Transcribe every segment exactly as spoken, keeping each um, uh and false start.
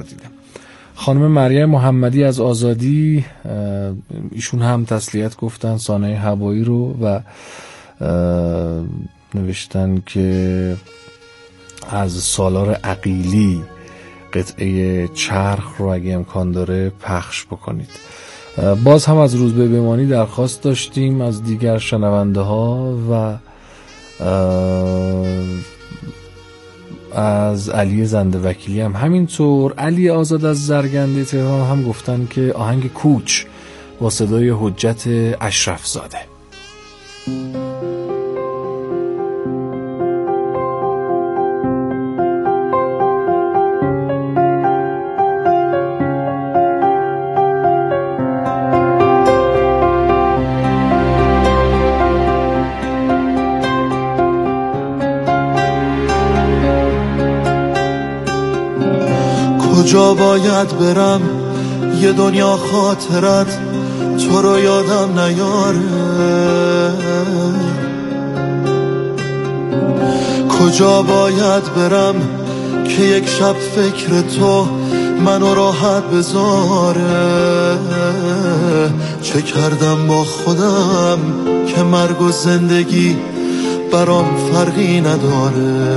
دیدم. خانم مریم محمدی از آزادی، ایشون هم تسلیت گفتن سانحه هوایی رو و نوشتن که از سالار عقیلی قطعه چرخ رو اگه امکان داره پخش بکنید. باز هم از روزبه بمانی درخواست داشتیم از دیگر شنونده ها و از علی زنده وکیلی هم همینطور. علی آزاد از زرگنده تهران هم گفتن که آهنگ کوچ با صدای حجت اشرف زاده. کجا باید برم یه دنیا خاطرت تو رو یادم نیاره، کجا باید برم که یک شب فکر تو منو راحت بذاره، چه کردم با خودم که مرگ و زندگی برام فرقی نداره،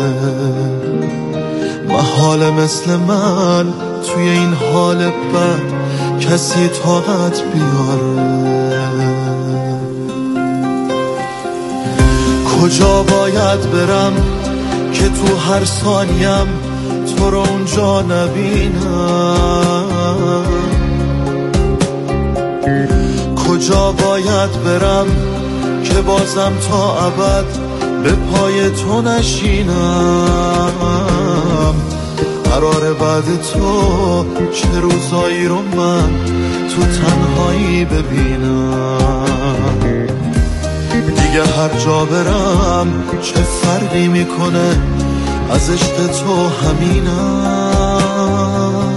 محال مثل من توی این حال بد کسی طاقت بیاره، کجا باید برم که تو هر ثانیم تو رو اونجا نبینم، کجا باید برم که بازم تا ابد به پای تو نشینم، قرار بعد تو چه روزایی رو من تو تنهایی ببینم، دیگه هر جا برم چه فرقی میکنه از عشق تو همینم.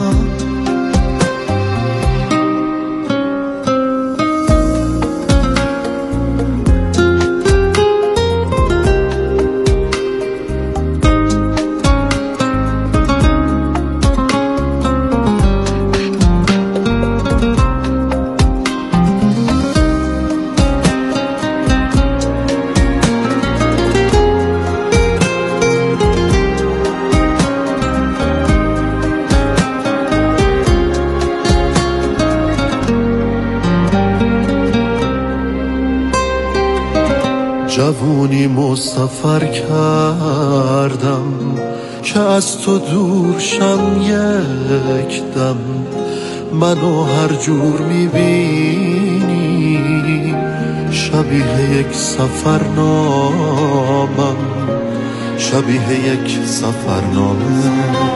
جوونی مسافر کردم که از تو دور شم یک دم، منو هر جور میبینی شبیه یک سفرنامم، شبیه یک سفرنامه،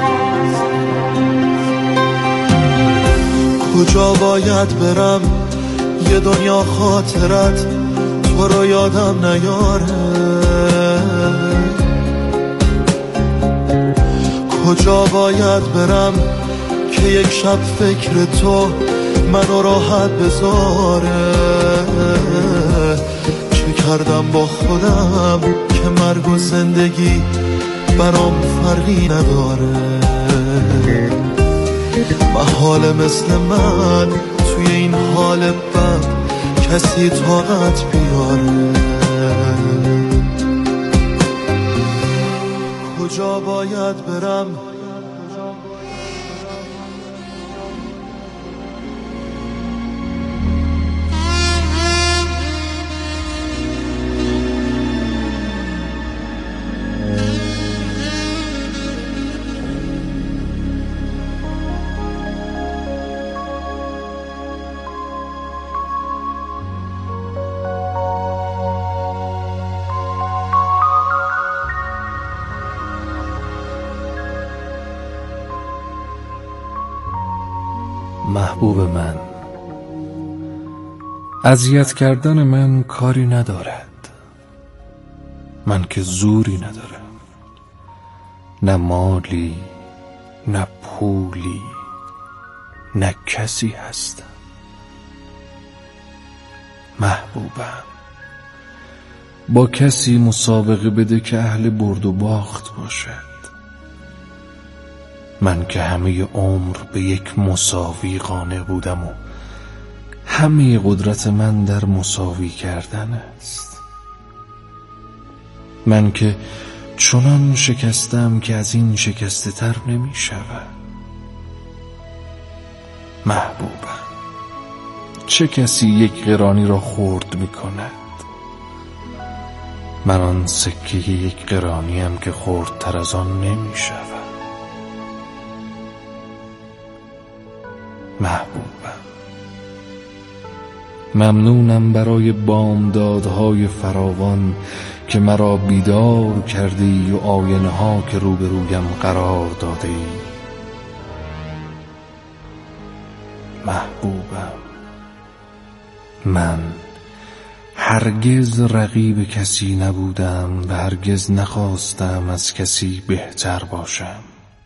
کجا باید برم یه دنیا خاطرت تو رو یادم نیاره، کجا باید برم که یک شب فکر تو منو راحت بذاره، چه کردم با خودم که مرگ و زندگی برام فرقی نداره، محال مثل من توی این حال بد کسی طاقت بیاره، کجا باید برم محبوب من، اذیت کردن من کاری ندارد، من که زوری ندارم، نه مالی نه پولی نه کسی هستم. محبوبم، با کسی مسابقه بده که اهل برد و باخت باشد، من که همه عمر به یک مساوی قانع بودم و همه قدرت من در مساوی کردن است. من که چنان شکستم که از این شکسته تر نمی شود. محبوبم، چه کسی یک قرانی را خرد می کند؟ من آن سکه یک قرانیم که خردتر از آن نمی شود. محبوبم، ممنونم برای بامدادهای فراوان که مرا بیدار کردی و آینه ها که روبرویم قرار داده ای. محبوبم، من هرگز رقیب کسی نبودم و هرگز نخواستم از کسی بهتر باشم.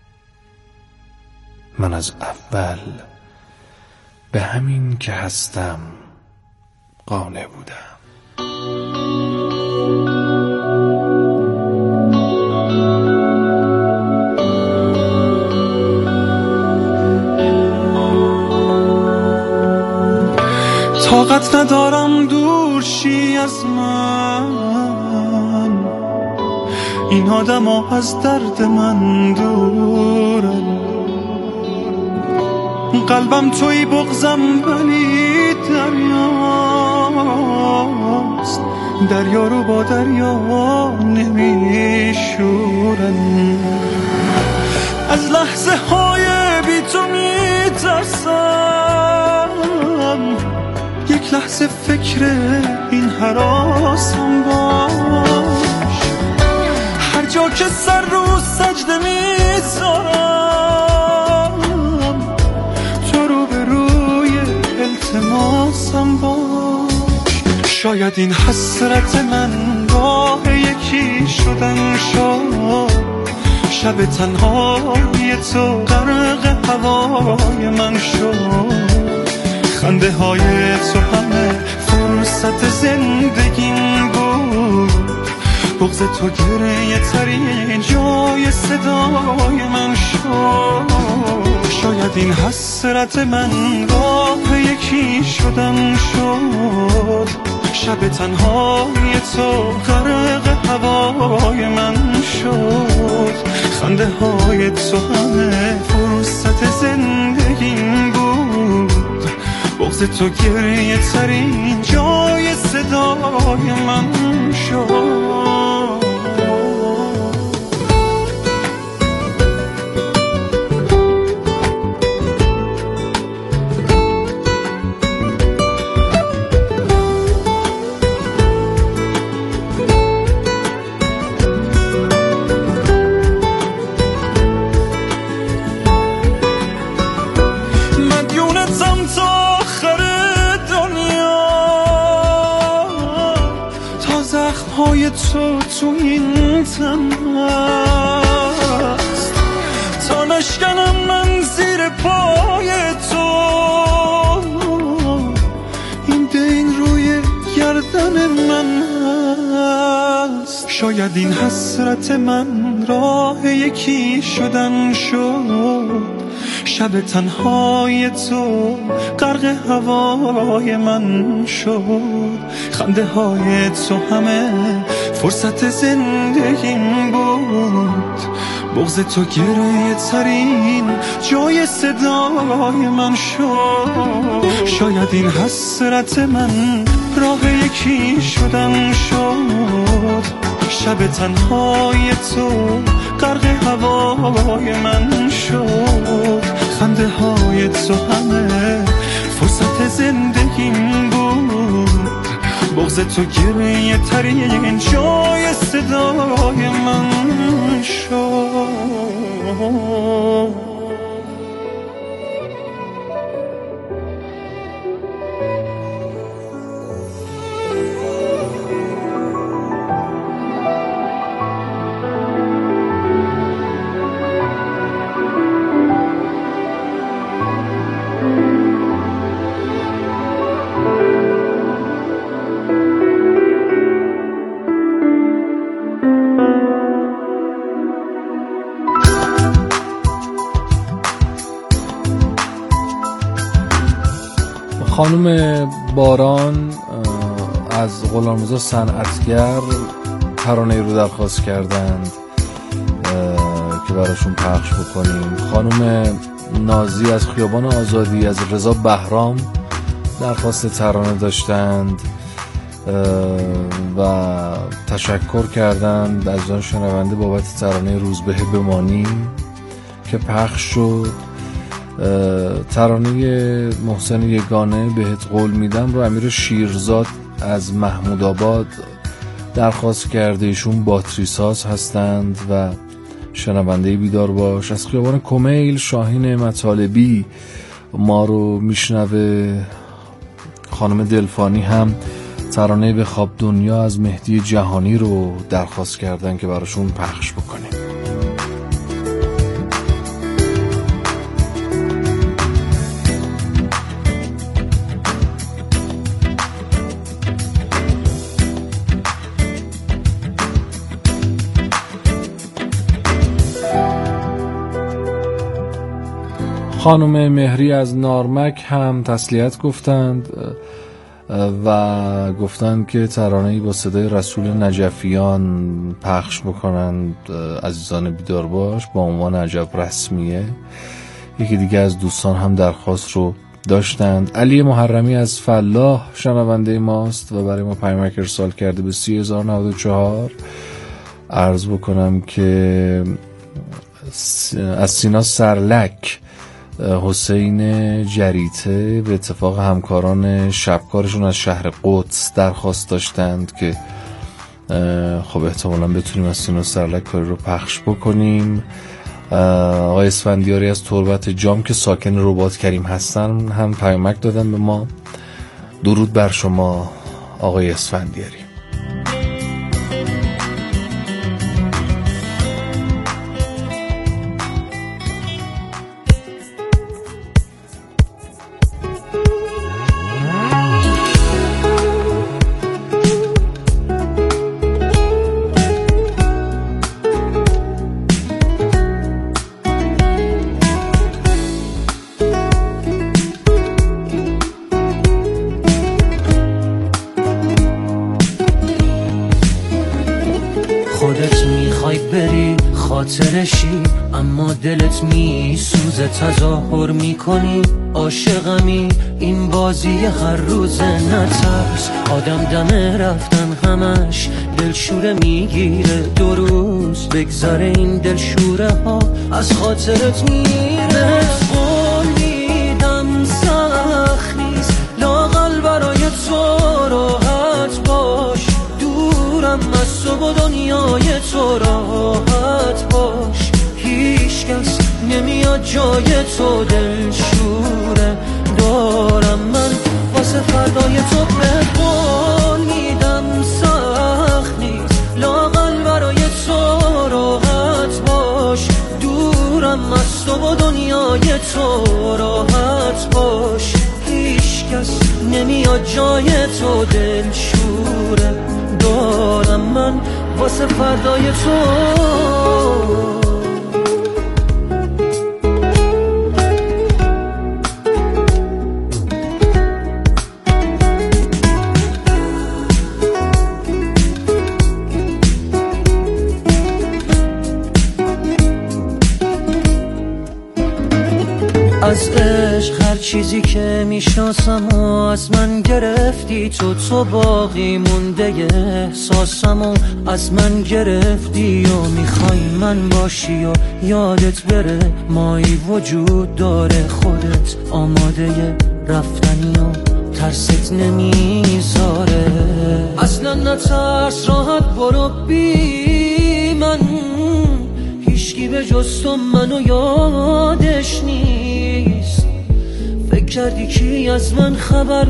من از اول به همین که هستم قانع بودم. طاقت ندارم دور شی از من، این آدم ها از درد من دورن. قلبم توی بغزم ولی دریاست، دریا رو با دریا نمیشورن. از لحظه های بی تو میترسم، یک لحظه فکر این هراسم باش. هر جا که سر رو سجده میذارم، تو رو به روی التماسم باش. شاید این حسرت من راه یکی شدن شد، شب تنهای تو غرق هوای من شد. خنده های تو همه فرصت زندگیم بود، بغض تو گریه ترین جای صدای من شد. شاید این حسرت من راه یکی شدن شد، شب تنهای تو غرق هوای من شد. خنده های تو همه فرصت زندگیم بود، بغض تو گریه ترین جای صدای من شد. های تو تو این تن هست، تا نشکنم من زیر پای تو. این دین روی گردن من هست. شاید این حسرت من راه یکی شدن شد، شب تنهای تو غرق هوای من شد. خنده های تو همه فرصت زندگیم بود، بغض تو گریه ترین جای صدای من شد. شاید این حسرت من راه یکی شدن شد، شب تنهای تو غرق هوای من شد. خنده های تو همه فرصت زندگیم بود، بغض تو گریه ترین جای صدای من شد. خانم باران از غلامرضا صنعتگر ترانه‌ای رو درخواست کردند که براشون پخش بکنیم. خانم نازی از خیابان آزادی از رضا بهرام درخواست ترانه داشتند و تشکر کردند از آن شنونده بابت ترانه روزبه بمانی که پخش شد. ترانه محسن یگانه بهت قول میدم رو امیر شیرزاد از محمود آباد درخواست کرده، ایشون باتری ساز هستند و شنونده بیدار باش. از خیابان کمیل شاهین مطالبی ما رو میشنوه. خانم دلفانی هم ترانه به خواب دنیا از مهدی جهانی رو درخواست کردن که براشون پخش بکنیم. خانم مهری از نارمک هم تسلیت گفتند و گفتند که ترانه‌ای با صدای رسول نجفیان پخش بکنند عزیزان بیدار باش با عنوان عجب رسمیه. یکی دیگه از دوستان هم درخواست رو داشتند. علی محرمی از فلاح شنونده ماست و برای ما پیامک ارسال کرده به سی هزار و نود و چهار. عرض بکنم که از سینا سرلک حسین جریته به اتفاق همکاران شبکارشون از شهر قدس درخواست داشتند که خب احتمالاً بتونیم از سینا سرلک کاری رو پخش بکنیم. آقای اسفندیاری از تربت جام که ساکن رباط کریم هستن هم پیامک دادن به ما. درود بر شما آقای اسفندیاری. خاطرشی اما دلت می سوزه تظاهر می کنی عاشقمی این بازی هر روز نترس آدم دمه رفتن همش دلشوره میگیره دو روز بگذره این دلشوره ها از خاطرت میره قول میدم سخت نیست لااقل برای تو راحت باش دورم از تو و دنیای تو راحت باش هیچ کس نمیاد جای تو دلشوره دارم من واسه فردای تو به قول میدم سخت نیست لااقل برای تو راحت باش دورم از تو و دنیای تو راحت باش هیچ کس نمیاد جای تو دلشوره دارم من واسه فردای تو از عشق هر چیزی که میشناسم و از من گرفتی تو تو باقی مونده احساسم و از من گرفتی و میخوای من باشی و یادت بره مایی وجود داره خودت آماده رفتنی و ترست نمیذاره اصلا نترس راحت برو بی من هیچکی به جز تو منو یادش نیست فکر کردی کی از من خبر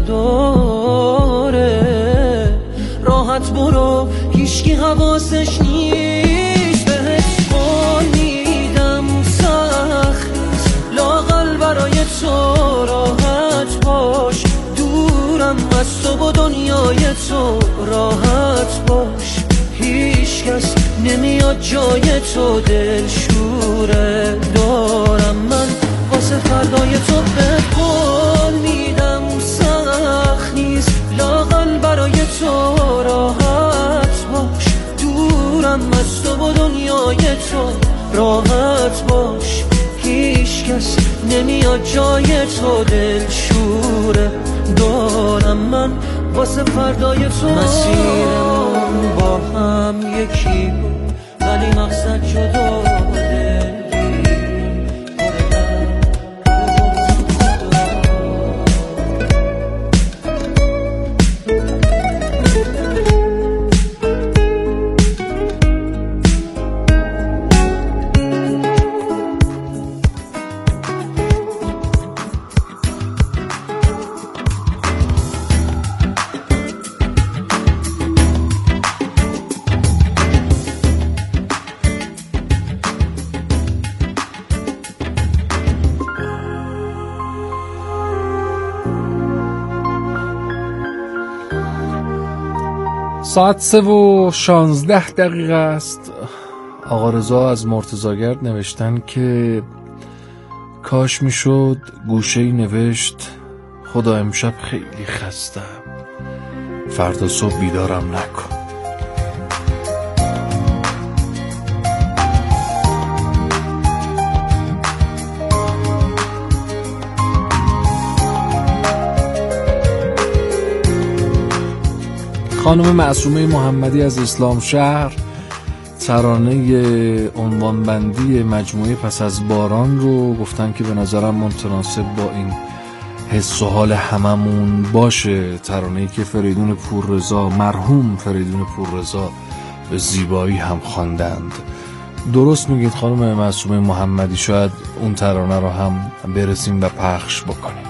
داره راحت برو هیچکی حواسش نیست بهت قول میدم سخت لااقل برای تو راحت باش دورم از تو و دنیای تو راحت باش هیچ کس نمیاد جای تو دلشوره دارم من واسه فردای تو به قول میدم سخت تو راحت باش، دورم از تو و دنیای تو راحت باش، هیچ کس نمیاد جای تو، دل شوره دارم من واسه فردای تو. مسیرمون با هم یکی بود ولی مقصد جدا، ساعت سه و شانزده دقیقه است. آقا رضا از مرتضاگرد نوشتن که کاش میشد گوشه‌ای نوشت خدا امشب خیلی خستم، فردا صبح بیدارم نکن. خانم معصومه محمدی از اسلام شهر ترانه عنوانبندی مجموعه پس از باران رو گفتن که به نظرم متناسب با این حس و حال هممون باشه. ترانه‌ای که فریدون پوررضا، مرحوم فریدون پوررضا، به زیبایی هم خواندند. درست میگید خانم معصومه محمدی، شاید اون ترانه رو هم برسیم و پخش بکنیم.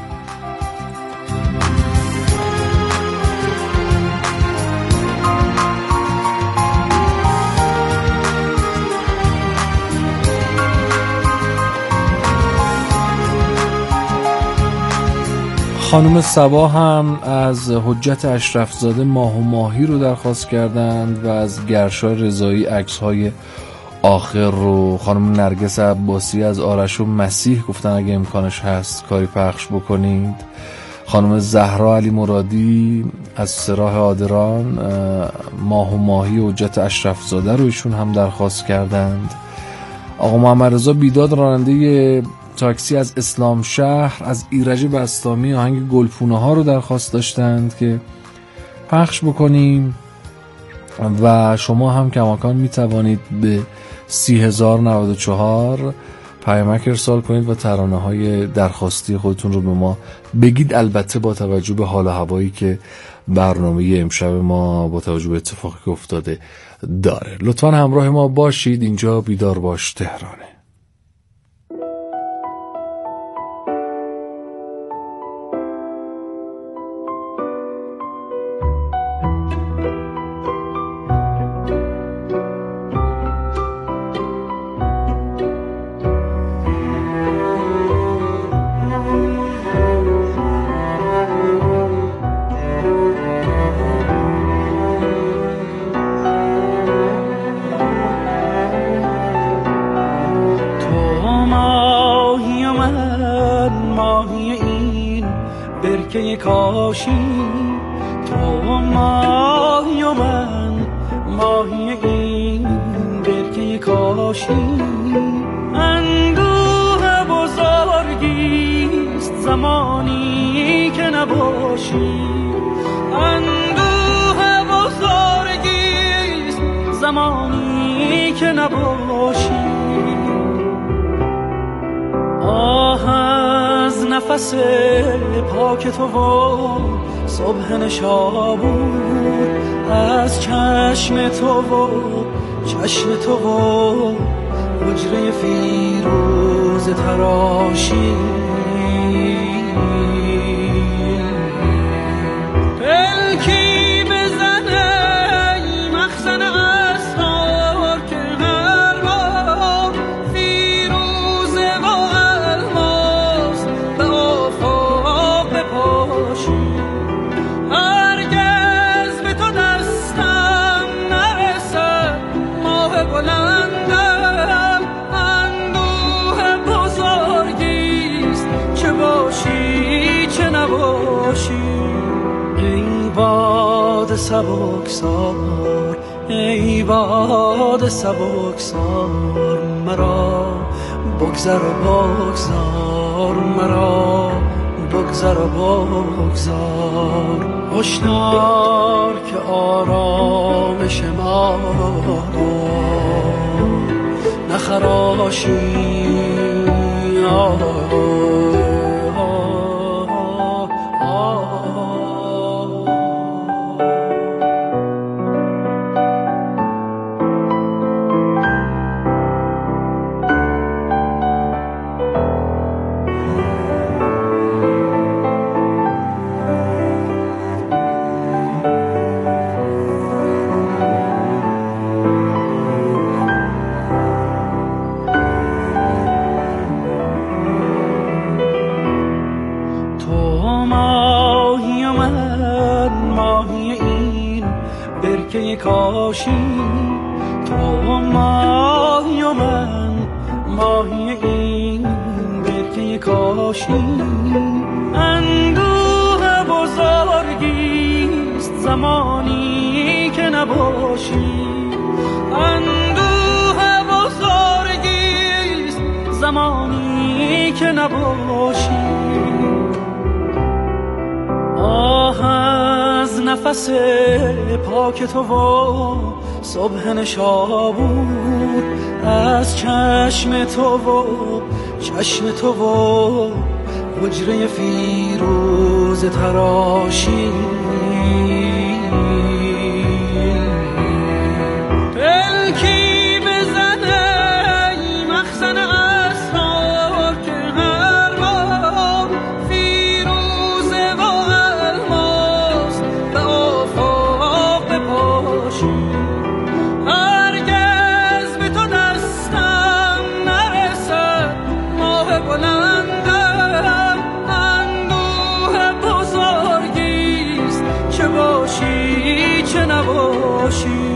خانم صبا هم از حجت اشرفزاده ماه و ماهی رو درخواست کردند و از گرشا رضایی عکس‌های آخر رو. خانم نرگس عباسی از آرش و مسیح گفتن اگه امکانش هست کاری پخش بکنید. خانم زهرا علی مرادی از سراح آدران ماه و ماهی حجت اشرفزاده رو ایشون هم درخواست کردند. آقا محمد رضا بیداد راننده تاکسی از اسلام شهر از ایرج بستامی آهنگ گلپونه ها رو درخواست داشتند که پخش بکنیم و شما هم کماکان می توانید به سی هزار و نود و چهار پیامک ارسال کنید و ترانه های درخواستی خودتون رو به ما بگید، البته با توجه به حال و هوایی که برنامه امشب ما با توجه به اتفاقی که افتاده داره. لطفاً همراه ما باشید. اینجا بیدار باش تهرانه. باد سبکسار، ای باد سبکسار، مرا بگذر و بگذار، مرا بگذر و بگذار. هشدار که آرامش ما نخراشی. کاشی تو ماهی و من ماهی این برکه کاشی. اندوه بزرگیست زمانی که نباشی، اندوه بزرگیست زمانی که نباشی. آه از نفس پاک تو و صبح نشابور، از چشم تو و چشم تو و حجره فیروز تراشی. پلکی بزنه ای مخزن اسرار که هر بار فیروزه و الماس به آفاق بپاشی. هرگز به تو دستم نرسد ماه بلندم، اندوه بزرگیست چه باشی چه نباشی.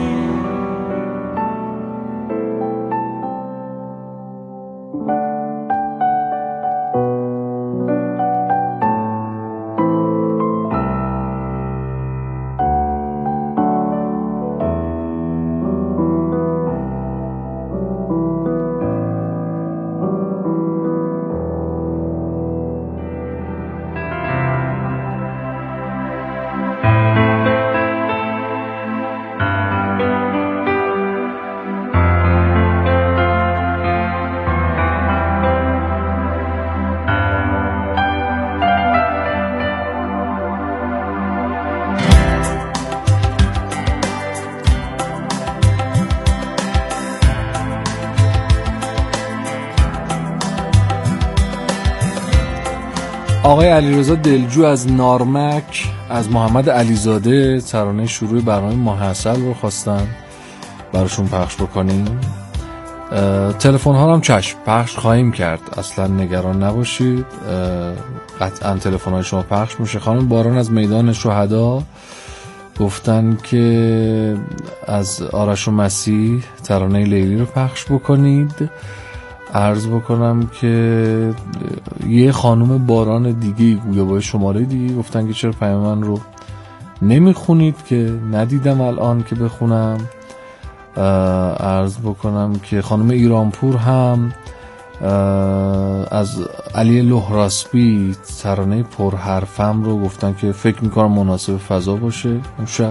آقای علیرضا دلجو از نارمک از محمد علیزاده ترانه شروع برنامه ماه عسل رو خواستن براشون پخش بکنیم. تلفن ها هم چشم پخش خواهیم کرد، اصلا نگران نباشید، قطعا تلفن های شما پخش میشه. خانم باران از میدان شهدا گفتن که از آرش و مسیح ترانه لیلی رو پخش بکنید. عرض بکنم که یه خانم باران دیگه گویا با شماره دیگه گفتن که چرا پیام من رو نمیخونید، که ندیدم الان که بخونم. عرض بکنم که خانم ایرانپور هم از علی لهراسبی ترانه پرحرفم رو گفتن که فکر میکنم مناسب فضا باشه امشب.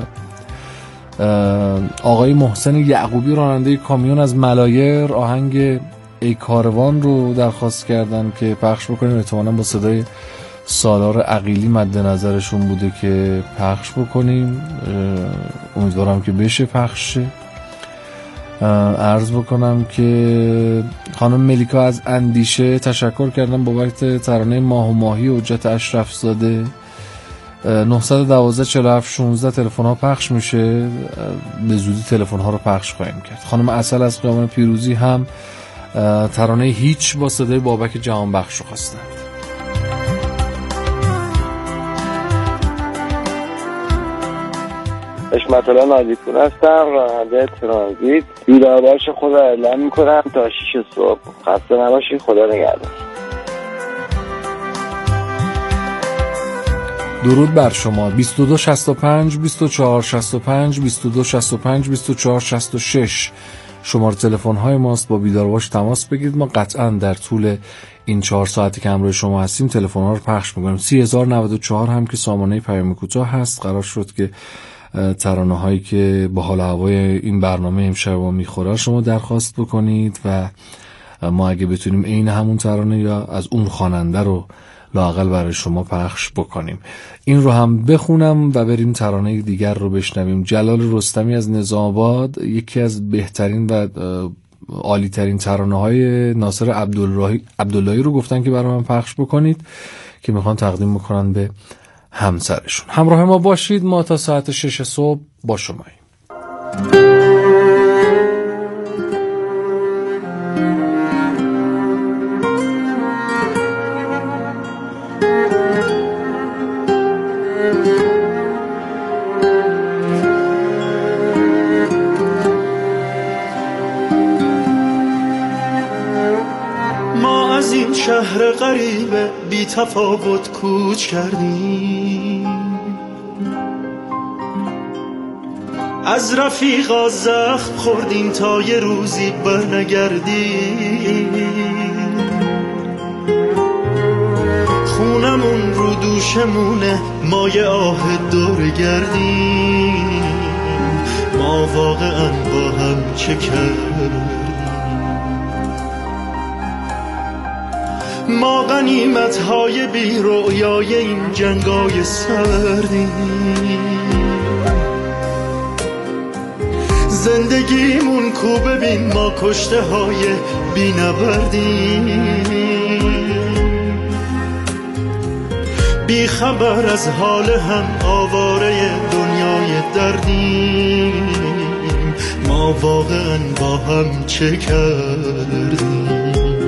آقای محسن یعقوبی راننده کامیون از ملایر آهنگ ای کاروان رو درخواست کردن که پخش بکنیم. احتمالاً با صدای سالار عقیلی مد نظرشون بوده که پخش بکنیم، امیدوارم که بشه پخش شه. عرض بکنم که خانم ملیکا از اندیشه تشکر کردم بابت ترانه ماه و ماهی حجت اشرف زاده. نه یک دو چهار هفت شانزده تلفن ها پخش میشه، به زودی تلفن ها رو پخش خواهیم کرد. خانم عسل از خیابان پیروزی هم ترانه هیچ با صدای بابک جهانبخش رو خواستند. حشمت الله ناجی‌پور هستم، راننده ترانزیت. بیدارباش خدا اعلام میکنم تا شیش صبح. خسته نباشید، خدا نگهدار. درود بر شما. بیست و دو شصت و پنج بیست و چهار شصت و پنج بیست و دو شصت و پنج بیست و چهار شصت و شش شماره تلفن های ماست. با بیدار باش تماس بگیرید. ما قطعا در طول این چهار ساعتی که همراه شما هستیم تلفن ها رو پخش می‌کنیم. سی هزار و نود و چهار هم که سامانه پیام کوتاه هست. قرار شد که ترانه هایی که با حال هوای این برنامه امشب میخوره شما درخواست بکنید و ما اگه بتونیم عین همون ترانه یا از اون خواننده رو لااقل برای شما پخش بکنیم. این رو هم بخونم و بریم ترانه دیگر رو بشنویم. جلال رستمی از نظام آباد، یکی از بهترین و عالی ترین ترانه های ناصر عبداللهی رو گفتن که برای من پخش بکنید که میخوان تقدیم بکنن به همسرشون. همراه ما باشید، ما تا ساعت شش صبح با شماییم. شهر غریبه بی تفاوت کوچ کردیم، از رفیقا زخم خوردیم تا یه روزی برنگردیم. خونمون رو دوشمونه، ما یه آه دور گردیم. ما واقعا با هم چه کردیم؟ ما غنیمت های بی رویای این جنگای سردیم. زندگیمون کو ببین، ما کشته های بی نبردیم. بی خبر از حال هم آواره دنیای دردیم. ما واقعا با هم چه کردیم؟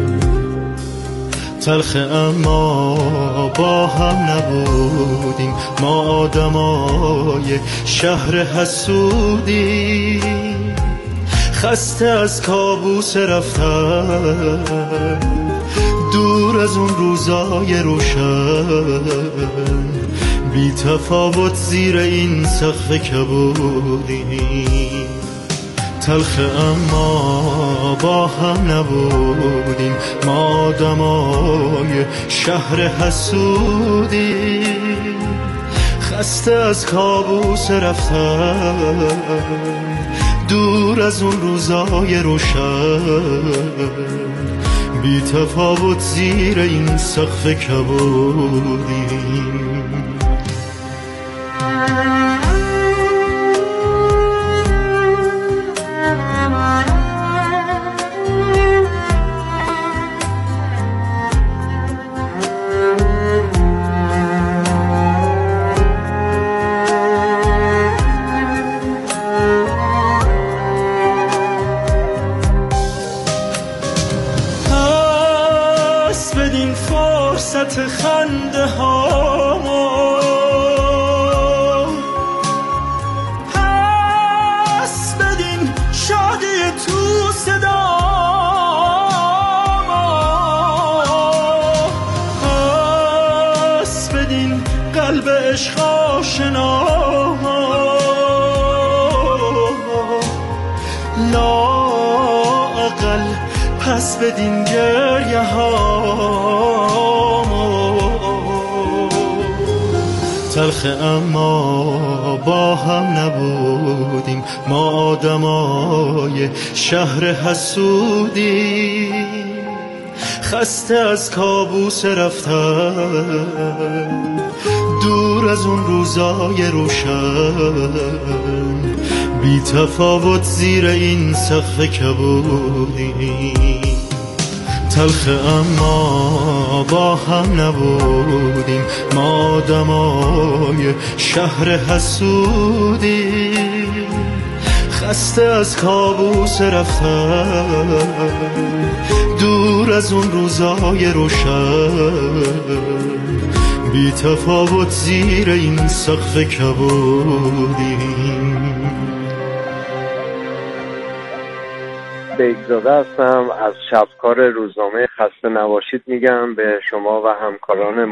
تلخ اما با هم نبودیم، ما آدمای شهر حسودیم. خسته از کابوس رفتن، دور از اون روزای روشن. بی تفاوت زیر این سقف کبودیم. تلخ اما با هم نبودیم، ما آدمای شهر حسودیم. خسته از کابوس رفتن، دور از اون روزای روشن. بی تفاوت زیر این سقف کبودیم. خنده هامو پس بدین، شادی تو صدامو پس بدین، قلب عشق آشنا لااقل پس بدین گریه ها. تلخ اما با هم نبودیم، ما آدمای شهر حسودیم. خسته از کابوس رفتن، دور از اون روزای روشن. بی تفاوت زیر این سقف کبودیم. تلخ اما با هم نبودیم، ما آدمای شهر حسودیم. خسته از کابوس رفتن، دور از اون روزای روشن. بی تفاوت زیر این سقف کبودیم. بیگزاده هستم، از شبکار روزنامه خسته نباشید میگم به شما و همکاران